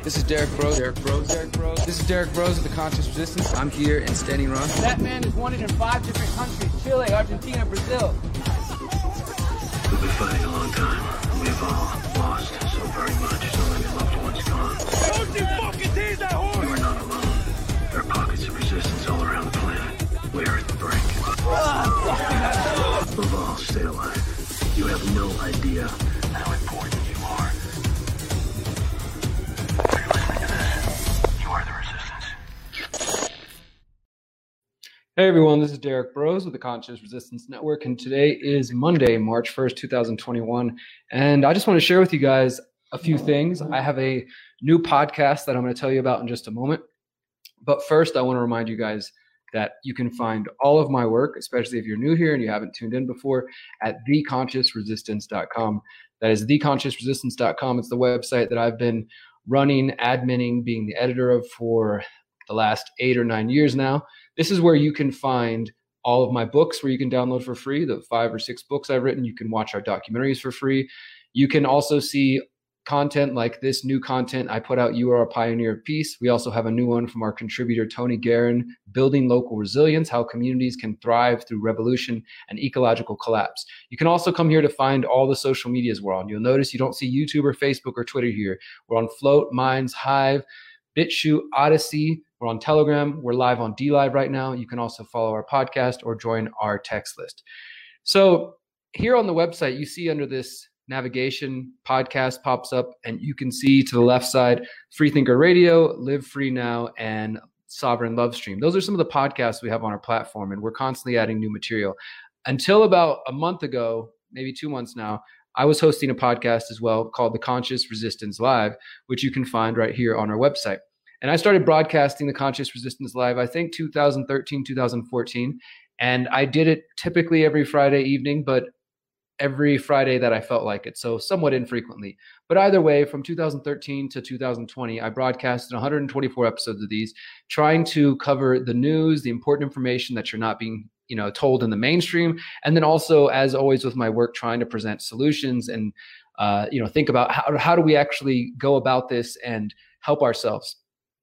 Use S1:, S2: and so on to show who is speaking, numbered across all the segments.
S1: This is Derek Bros. This is Derek Bros of the Conscious Resistance. I'm here in Standing Rock.
S2: That man is wanted in 5 different countries: Chile, Argentina, Brazil.
S3: We've been fighting a long time. We've all lost so very much. So many loved ones gone.
S4: Don't you fucking tease that horse!
S3: We're not alone. There are pockets of resistance all around the planet. We are at the brink. Laval, stay alive. You have no idea how important you are. If you're listening to this, you are the resistance.
S1: Hey everyone, this is Derek Bros with the Conscious Resistance Network, and today is Monday, March 1st, 2021. And I just want to share with you guys a few things. I have a new podcast that I'm going to tell you about in just a moment. But first, I want to remind you guys that you can find all of my work, especially if you're new here and you haven't tuned in before, at theconsciousresistance.com. That is theconsciousresistance.com. It's the website that I've been running, adminning, being the editor of for the last 8 or 9 years now. This is where you can find all of my books, where you can download for free, the 5 or 6 books I've written. You can watch our documentaries for free. You can also see content like this new content I put out, You Are a Pioneer of Peace. We also have a new one from our contributor, Tony Guerin, Building Local Resilience, How Communities Can Thrive Through Revolution and Ecological Collapse. You can also come here to find all the social medias we're on. You'll notice you don't see YouTube or Facebook or Twitter here. We're on Float, Minds, Hive, BitChute, Odyssey. We're on Telegram. We're live on DLive right now. You can also follow our podcast or join our text list. So here on the website, you see under this navigation, podcast pops up, and you can see to the left side, Freethinker Radio, Live Free Now, and Sovereign Love Stream. Those are some of the podcasts we have on our platform, and we're constantly adding new material. Until about a month ago, maybe 2 months now, I was hosting a podcast as well called The Conscious Resistance Live, which you can find right here on our website. And I started broadcasting The Conscious Resistance Live, I think 2013, 2014. And I did it typically every Friday evening, but every Friday that I felt like it, so somewhat infrequently. But either way, from 2013 to 2020, I broadcasted 124 episodes of these, trying to cover the news, the important information that you're not being told in the mainstream, and then also, as always with my work, trying to present solutions and think about how do we actually go about this and help ourselves.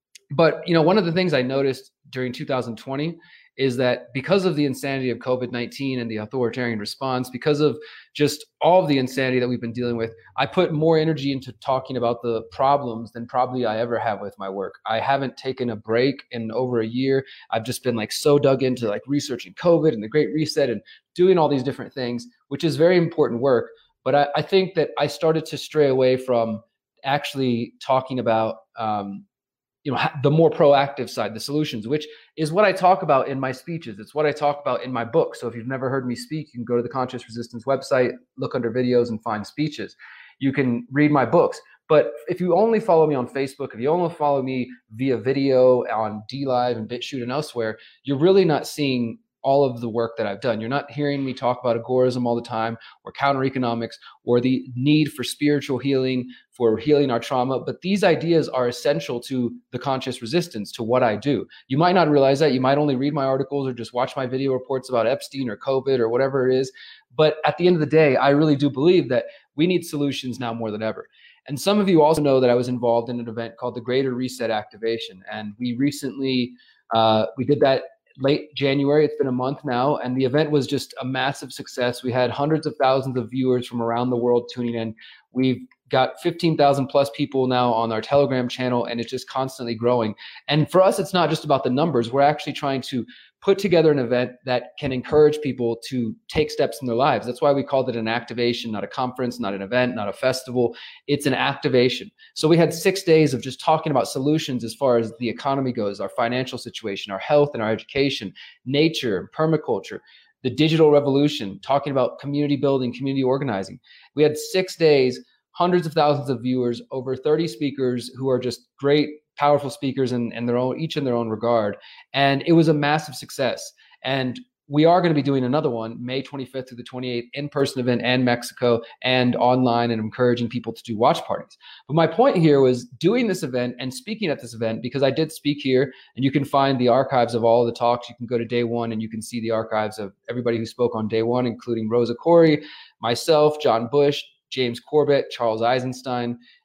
S1: But one of the things I noticed during 2020 is that because of the insanity of COVID-19 and the authoritarian response, because of just all of the insanity that we've been dealing with, I put more energy into talking about the problems than probably I ever have with my work. I haven't taken a break in over a year. I've just been so dug into researching COVID and the Great Reset and doing all these different things, which is very important work. But I think that I started to stray away from actually talking about the more proactive side, the solutions, which is what I talk about in my speeches. It's what I talk about in my book. So if you've never heard me speak, you can go to the Conscious Resistance website, look under videos and find speeches. You can read my books. But if you only follow me on Facebook, if you only follow me via video on DLive and BitChute and elsewhere, you're really not seeing all of the work that I've done. You're not hearing me talk about agorism all the time, or counter economics, or the need for spiritual healing, for healing our trauma. But these ideas are essential to the conscious resistance, to what I do. You might not realize that. You might only read my articles or just watch my video reports about Epstein or COVID or whatever it is. But at the end of the day, I really do believe that we need solutions now more than ever. And some of you also know that I was involved in an event called the Greater Reset Activation. And we recently, we did that late January. It's been a month now, and the event was just a massive success. We had hundreds of thousands of viewers from around the world tuning in. We've got 15,000 plus people now on our Telegram channel, and it's just constantly growing. And for us, it's not just about the numbers. We're actually trying to put together an event that can encourage people to take steps in their lives. That's why we called it an activation, not a conference, not an event, not a festival. It's an activation. So we had 6 days of just talking about solutions as far as the economy goes, our financial situation, our health and our education, nature, permaculture, the digital revolution, talking about community building, community organizing. We had 6 days, hundreds of thousands of viewers, over 30 speakers who are just great, powerful speakers in their own, each in their own regard. And it was a massive success. And we are going to be doing another one, May 25th through the 28th, in-person event in Mexico and online, and encouraging people to do watch parties. But my point here was doing this event and speaking at this event, because I did speak here, and you can find the archives of all of the talks. You can go to day one and you can see the archives of everybody who spoke on day one, including Rosa Corey, myself, John Bush, James Corbett, Charles Eisenstein,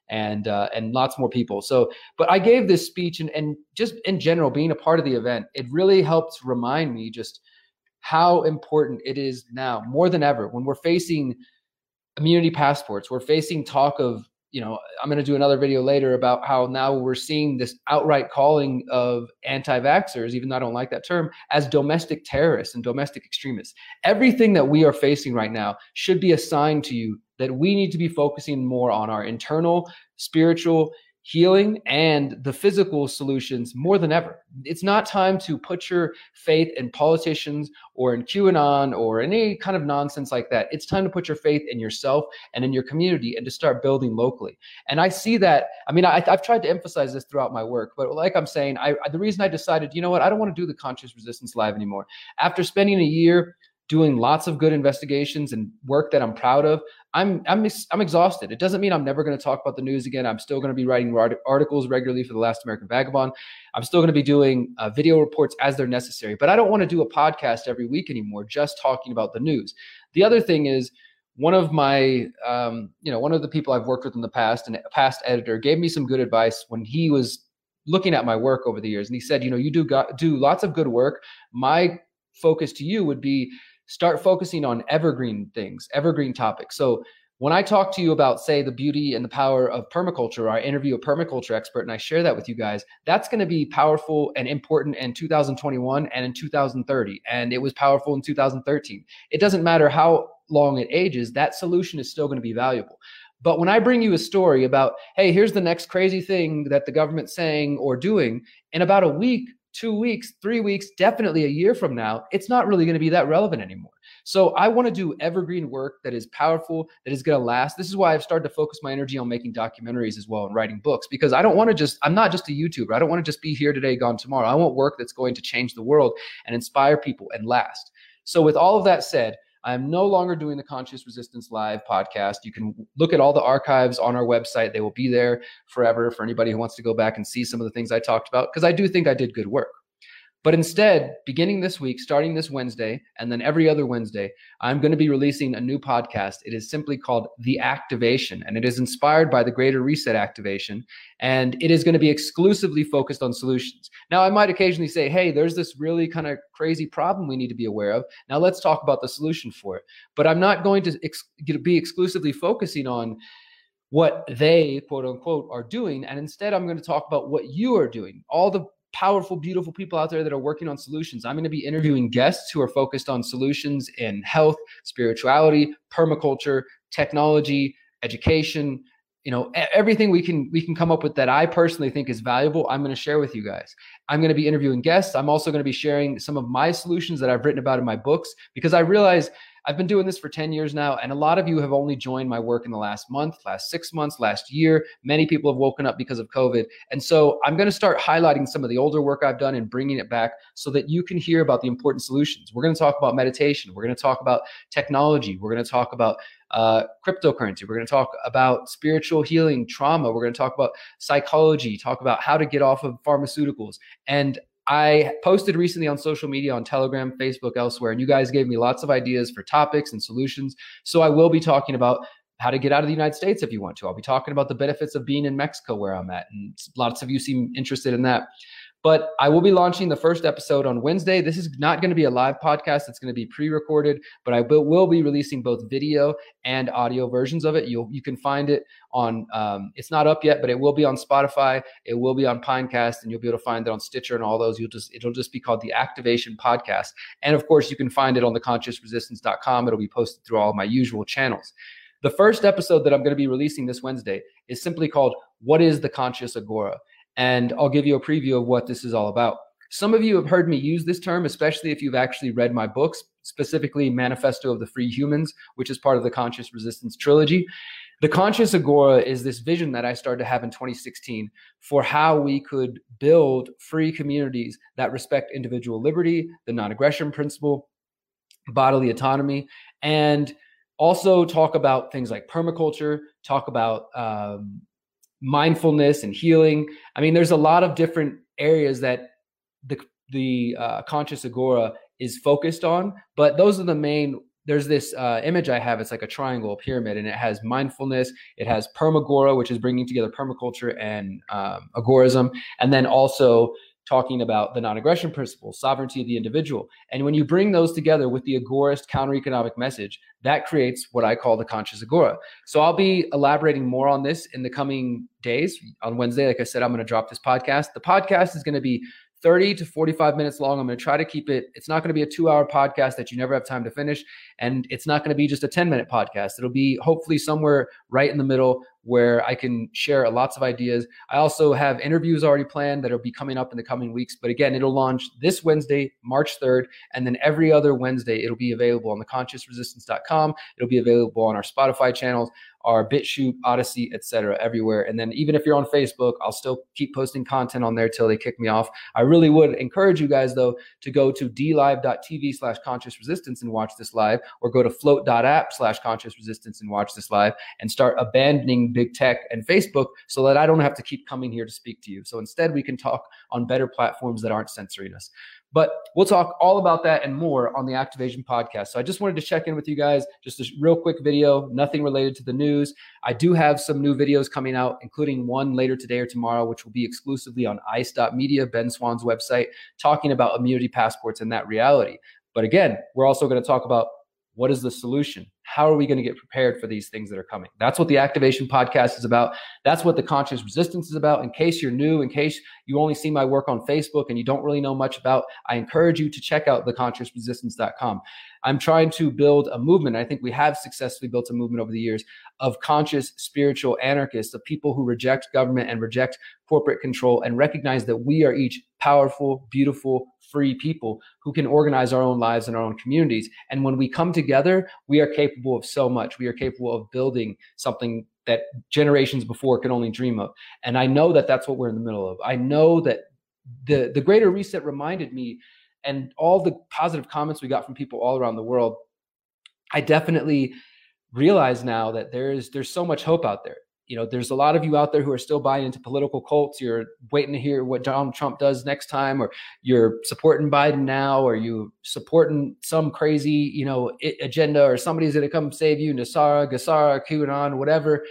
S1: and lots more people. So, but I gave this speech, and just in general, being a part of the event, it really helped remind me just how important it is now more than ever when we're facing immunity passports. We're facing talk of, I'm going to do another video later about how now we're seeing this outright calling of anti-vaxxers, even though I don't like that term, as domestic terrorists and domestic extremists. Everything that we are facing right now should be a sign to you that we need to be focusing more on our internal spiritual healing and the physical solutions more than ever. It's not time to put your faith in politicians or in QAnon or any kind of nonsense like that. It's time to put your faith in yourself and in your community and to start building locally. And I see that. I mean, I've tried to emphasize this throughout my work, but like I'm saying, the reason I decided, you know what, I don't want to do the Conscious Resistance Live anymore. After spending a year doing lots of good investigations and work that I'm proud of, I'm exhausted. It doesn't mean I'm never going to talk about the news again. I'm still going to be writing articles regularly for The Last American Vagabond. I'm still going to be doing video reports as they're necessary. But I don't want to do a podcast every week anymore, just talking about the news. The other thing is, one of my, one of the people I've worked with in the past, and a past editor, gave me some good advice when he was looking at my work over the years. And he said, you do lots of good work. My focus to you would be start focusing on evergreen things, evergreen topics. So when I talk to you about, say, the beauty and the power of permaculture, or I interview a permaculture expert and I share that with you guys, that's going to be powerful and important in 2021 and in 2030. And it was powerful in 2013. It doesn't matter how long it ages, that solution is still going to be valuable. But when I bring you a story about, hey, here's the next crazy thing that the government's saying or doing, in about a week, 2 weeks, 3 weeks, definitely a year from now, it's not really going to be that relevant anymore. So I want to do evergreen work that is powerful, that is going to last. This is why I've started to focus my energy on making documentaries as well and writing books, because I'm not just a YouTuber. I don't want to just be here today, gone tomorrow. I want work that's going to change the world and inspire people and last. So with all of that said, I'm no longer doing the Conscious Resistance Live podcast. You can look at all the archives on our website. They will be there forever for anybody who wants to go back and see some of the things I talked about, because I do think I did good work. But instead, beginning this week, starting this Wednesday, and then every other Wednesday, I'm going to be releasing a new podcast. It is simply called The Activation, and it is inspired by the Greater Reset Activation, and it is going to be exclusively focused on solutions. Now, I might occasionally say, hey, there's this really kind of crazy problem we need to be aware of. Now, let's talk about the solution for it. But I'm not going to be exclusively focusing on what they, quote unquote, are doing, and instead, I'm going to talk about what you are doing, all the powerful, beautiful people out there that are working on solutions. I'm going to be interviewing guests who are focused on solutions in health, spirituality, permaculture, technology, education, everything we can come up with that I personally think is valuable, I'm going to share with you guys. I'm going to be interviewing guests. I'm also going to be sharing some of my solutions that I've written about in my books, because I realize I've been doing this for 10 years now, and a lot of you have only joined my work in the last month, last 6 months, last year. Many people have woken up because of COVID. And so I'm going to start highlighting some of the older work I've done and bringing it back so that you can hear about the important solutions. We're going to talk about meditation. We're going to talk about technology. We're going to talk about cryptocurrency. We're going to talk about spiritual healing, trauma. We're going to talk about psychology, talk about how to get off of pharmaceuticals. And I posted recently on social media, on Telegram, Facebook, elsewhere, and you guys gave me lots of ideas for topics and solutions. So I will be talking about how to get out of the United States if you want to. I'll be talking about the benefits of being in Mexico, where I'm at, and lots of you seem interested in that. But I will be launching the first episode on Wednesday. This is not going to be a live podcast. It's going to be pre-recorded, but I will be releasing both video and audio versions of it. You can find it on, it's not up yet, but it will be on Spotify. It will be on Pinecast, and you'll be able to find it on Stitcher and all those. It'll just be called The Activation Podcast. And of course, you can find it on theconsciousresistance.com. It'll be posted through all of my usual channels. The first episode that I'm going to be releasing this Wednesday is simply called, What is the Conscious Agora? And I'll give you a preview of what this is all about. Some of you have heard me use this term, especially if you've actually read my books, specifically Manifesto of the Free Humans, which is part of the Conscious Resistance trilogy. The Conscious Agora is this vision that I started to have in 2016 for how we could build free communities that respect individual liberty, the non-aggression principle, bodily autonomy, and also talk about things like permaculture, talk about mindfulness and healing. I mean, there's a lot of different areas that the Conscious Agora is focused on, but those are the main there's this image I have. It's like a triangle, a pyramid, and it has mindfulness. It has permagora, which is bringing together permaculture and agorism, and then also talking about the non-aggression principle, sovereignty of the individual. And when you bring those together with the agorist counter-economic message, that creates what I call the conscious agora. So I'll be elaborating more on this in the coming days. On Wednesday, like I said, I'm going to drop this podcast. The podcast is going to be 30 to 45 minutes long. I'm going to try to keep it. It's not going to be a 2-hour podcast that you never have time to finish. And it's not going to be just a 10-minute podcast. It'll be hopefully somewhere right in the middle where I can share lots of ideas. I also have interviews already planned that will be coming up in the coming weeks. But again, it'll launch this Wednesday, March 3rd. And then every other Wednesday, it'll be available on theconsciousresistance.com. It'll be available on our Spotify channels, our BitChute, Odyssey, etc., everywhere. And then even if you're on Facebook, I'll still keep posting content on there till they kick me off. I really would encourage you guys, though, to go to dlive.tv/consciousresistance and watch this live, or go to float.app/consciousresistance and watch this live, and start abandoning big tech and Facebook so that I don't have to keep coming here to speak to you. So instead, we can talk on better platforms that aren't censoring us. But we'll talk all about that and more on the Activation podcast. So I just wanted to check in with you guys. Just a real quick video, nothing related to the news. I do have some new videos coming out, including one later today or tomorrow, which will be exclusively on ice.media, Ben Swan's website, talking about immunity passports and that reality. But again, we're also going to talk about what is the solution? How are we going to get prepared for these things that are coming? That's what the Activation podcast is about. That's what the Conscious Resistance is about. In case you're new, in case you only see my work on Facebook and you don't really know much about, I encourage you to check out theconsciousresistance.com. I'm trying to build a movement. I think we have successfully built a movement over the years of conscious spiritual anarchists, of people who reject government and reject corporate control and recognize that we are each powerful, beautiful, free people who can organize our own lives and our own communities. And when we come together, we are capable of so much. We are capable of building something that generations before could only dream of. And I know that that's what we're in the middle of. I know that the Greater Reset reminded me, and all the positive comments we got from people all around the world, I definitely realize now that there's so much hope out there. You know, there's a lot of you out there who are still buying into political cults. You're waiting to hear what Donald Trump does next time, or you're supporting Biden now, or you supporting some crazy, agenda, or somebody's going to come save you, Nasara, Gassara, QAnon, whatever.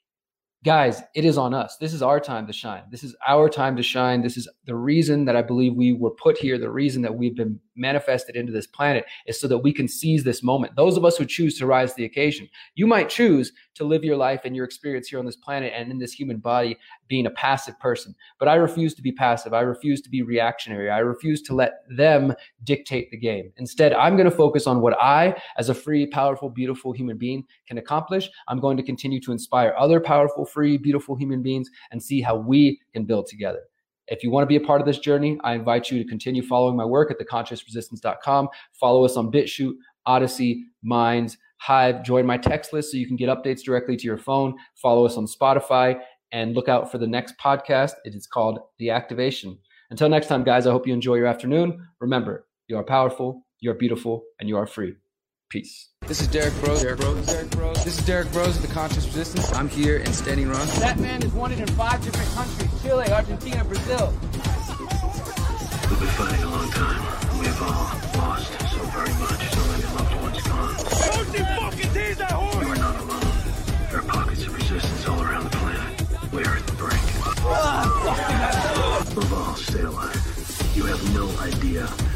S1: Guys, it is on us. This is our time to shine. This is our time to shine. This is the reason that I believe we were put here. The reason that we've been manifested into this planet is so that we can seize this moment. Those of us who choose to rise to the occasion. You might choose to live your life and your experience here on this planet and in this human body being a passive person. But I refuse to be passive. I refuse to be reactionary. I refuse to let them dictate the game. Instead, I'm going to focus on what I, as a free, powerful, beautiful human being, can accomplish. I'm going to continue to inspire other powerful, free, beautiful human beings and see how we can build together. If you want to be a part of this journey, I invite you to continue following my work at theconsciousresistance.com. Follow us on BitChute, Odyssey, Minds, Hive. Join my text list so you can get updates directly to your phone. Follow us on Spotify and look out for the next podcast. It is called The Activation. Until next time, guys, I hope you enjoy your afternoon. Remember, you are powerful, you are beautiful, and you are free. Peace.
S2: This is Derek Bros. This is Derek Bros of the Conscious Resistance. I'm here in Standing Rock. That man is wanted in 5 different countries: Chile, Argentina, Brazil.
S3: We've been fighting a long time. We have all lost so very much. So many loved ones gone.
S4: Don't you fucking tease that horse!
S3: We're not alone. There are pockets of resistance all around the planet. We are at the brink. Above all, stay alive. You have no idea